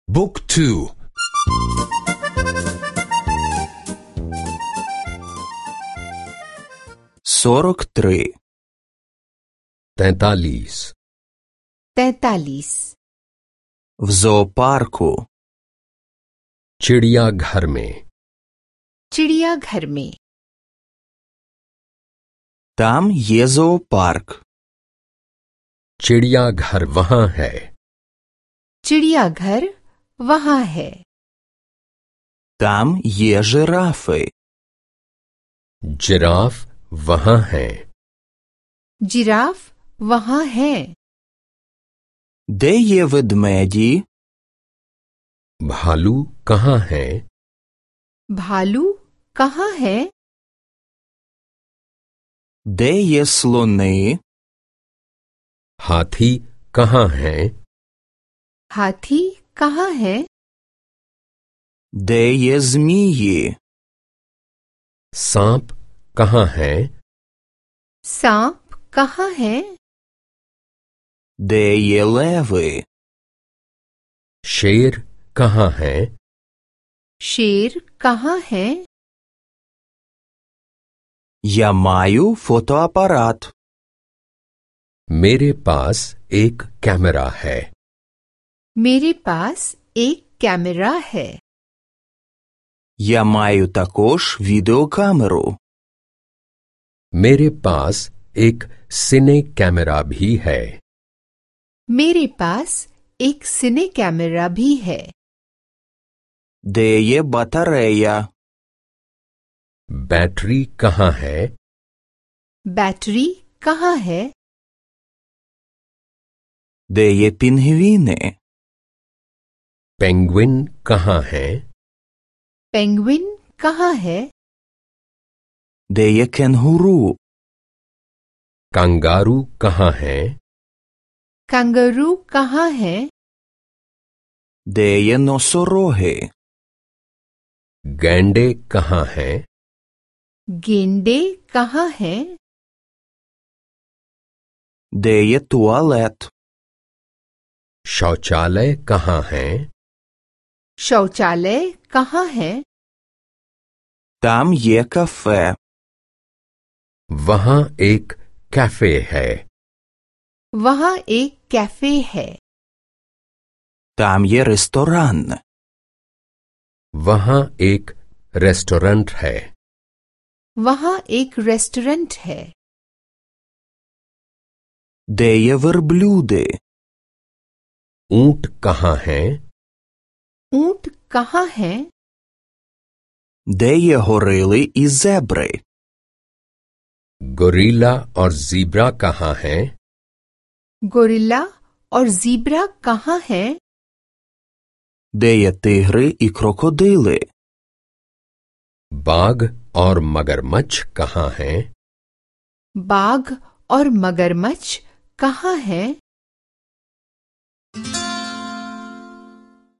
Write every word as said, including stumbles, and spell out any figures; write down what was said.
บุ๊กทู сорок три तैतालीस तैतालीस в зоопарку चिड़ियाघर में चिड़ियाघर में там є зоопарк चिड़ियाघर वहाँ है चिड़ियाघर वहाँ है там є жирафи जिराफ वहाँ है जिराफ वहाँ है де є ведмеді भालू कहाँ है भालू कहाँ है де є слони हाथी कहाँ है हाथी कहाँ है де є змії सांप कहाँ है सांप कहाँ है де є леви शेर कहाँ है शेर कहाँ है я маю фотоапарат मेरे पास एक कैमरा है मेरे पास एक कैमरा है я маю також відеокамеру मेरे पास एक सिने कैमरा भी है मेरे पास एक सिने कैमरा भी है де є батарея बैटरी कहाँ है बैटरी कहाँ है де є пінгвіни पेंगुइन कहाँ है पेंगुइन कहाँ है де є кенгуру कंगारू कहाँ है कंगारू कहाँ है де є носороги गैंडे कहाँ है गेंडे कहाँ है де є туалет शौचालय कहाँ है शौचालय कहाँ है там є кафе वहाँ एक कैफे है वहाँ एक कैफे है там є ресторан वहाँ एक रेस्टोरेंट है वहाँ एक रेस्टोरेंट है де є верблюди ऊंट कहाँ है ऊंट कहाँ है де є горили і зебри गोरिल्ला और जीब्रा कहाँ है गोरिल्ला और ज़ीब्रा कहाँ है де є тигри і крокодили बाघ और मगरमच्छ कहाँ है बाघ और मगरमच्छ कहाँ है